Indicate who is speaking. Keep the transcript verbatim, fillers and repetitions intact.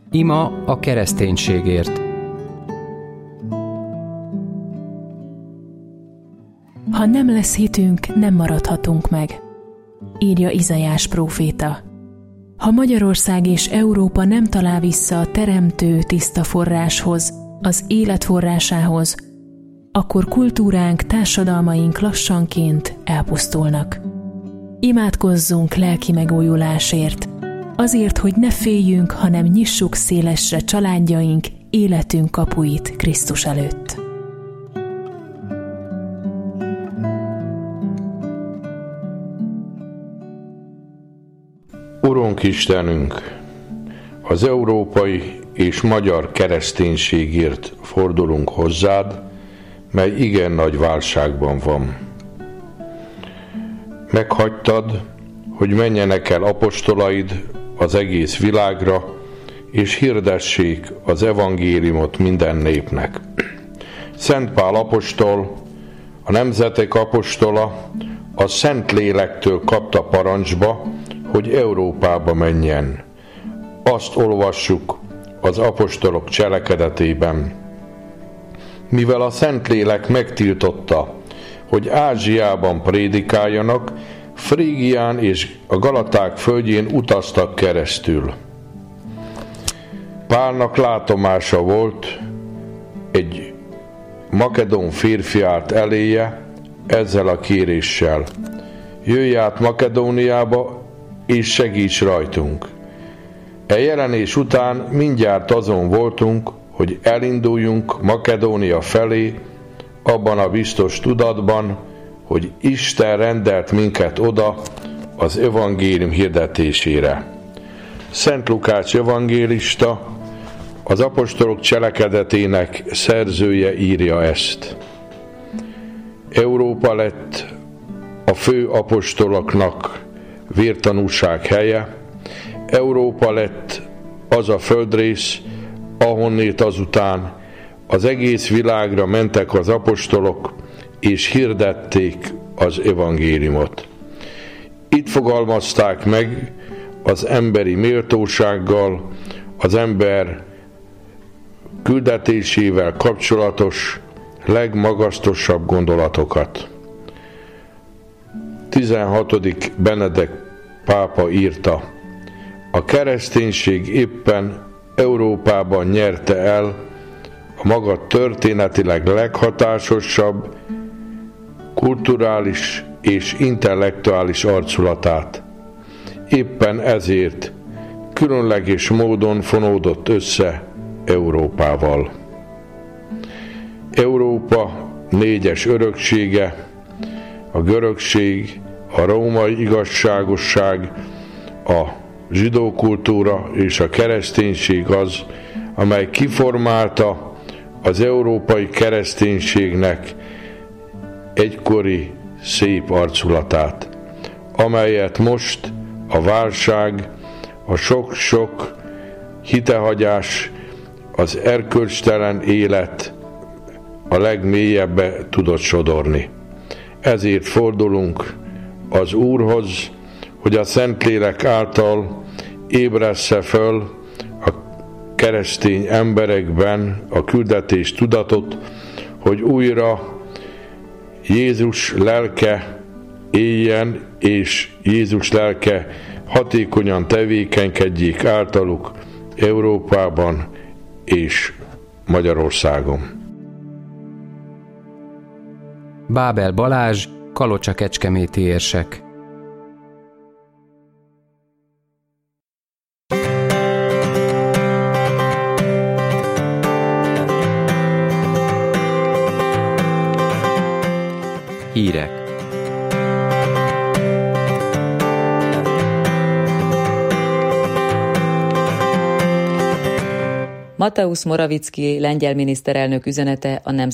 Speaker 1: Ima a kereszténységért.
Speaker 2: Ha nem lesz hitünk, nem maradhatunk meg, írja Izaiás próféta. Ha Magyarország és Európa nem talál vissza a teremtő tiszta forráshoz, az élet forrásához, akkor kultúránk, társadalmaink lassanként elpusztulnak. Imádkozzunk lelki megújulásért, azért, hogy ne féljünk, hanem nyissuk szélesre családjaink, életünk kapuit Krisztus előtt.
Speaker 3: Urunk Istenünk, az európai és magyar kereszténységért fordulunk hozzád, mely igen nagy válságban van. Meghagytad, hogy menjenek el apostolaid az egész világra, és hirdessék az evangéliumot minden népnek. Szent Pál apostol, a nemzetek apostola, a Szentlélektől kapta parancsba, hogy Európába menjen. Azt olvassuk az apostolok cselekedetében. Mivel a Szentlélek megtiltotta, hogy Ázsiában prédikáljanak, Frígián és a Galaták földjén utaztak keresztül. Pálnak látomása volt, egy makedón férfi állt eléje ezzel a kéréssel: jöjj át Makedóniába, és segíts rajtunk. E jelenés után mindjárt azon voltunk, hogy elinduljunk Makedónia felé, abban a biztos tudatban, hogy Isten rendelt minket oda az evangélium hirdetésére. Szent Lukács evangélista, az apostolok cselekedetének szerzője írja ezt. Európa lett a fő apostoloknak vértanúság helye, Európa lett az a földrész, ahonnét azután az egész világra mentek az apostolok, és hirdették az evangéliumot. Itt fogalmazták meg az emberi méltósággal, az ember küldetésével kapcsolatos legmagasztosabb gondolatokat. tizenhatodik Benedek pápa írta: a kereszténység éppen Európában nyerte el a maga történetileg leghatásosabb, kulturális és intellektuális arculatát. Éppen ezért különleges módon fonódott össze Európával. Európa négyes öröksége, a görögség, a római igazságosság, a zsidó kultúra és a kereszténység az, amely kiformálta az európai kereszténységnek egykori szép arculatát, amelyet most a válság, a sok-sok hitehagyás, az erkölcstelen élet a legmélyebbe tudott sodorni. Ezért fordulunk az Úrhoz, hogy a Szentlélek által ébressze föl a keresztény emberekben a küldetés tudatot, hogy újra Jézus lelke éljen, és Jézus lelke hatékonyan tevékenykedjék általuk Európában és Magyarországon.
Speaker 1: Bábel Balázs, Kalocsa-Kecskeméti érsek. Hírek.
Speaker 4: Mateusz Morawiecki lengyel miniszterelnök üzenete a nemzet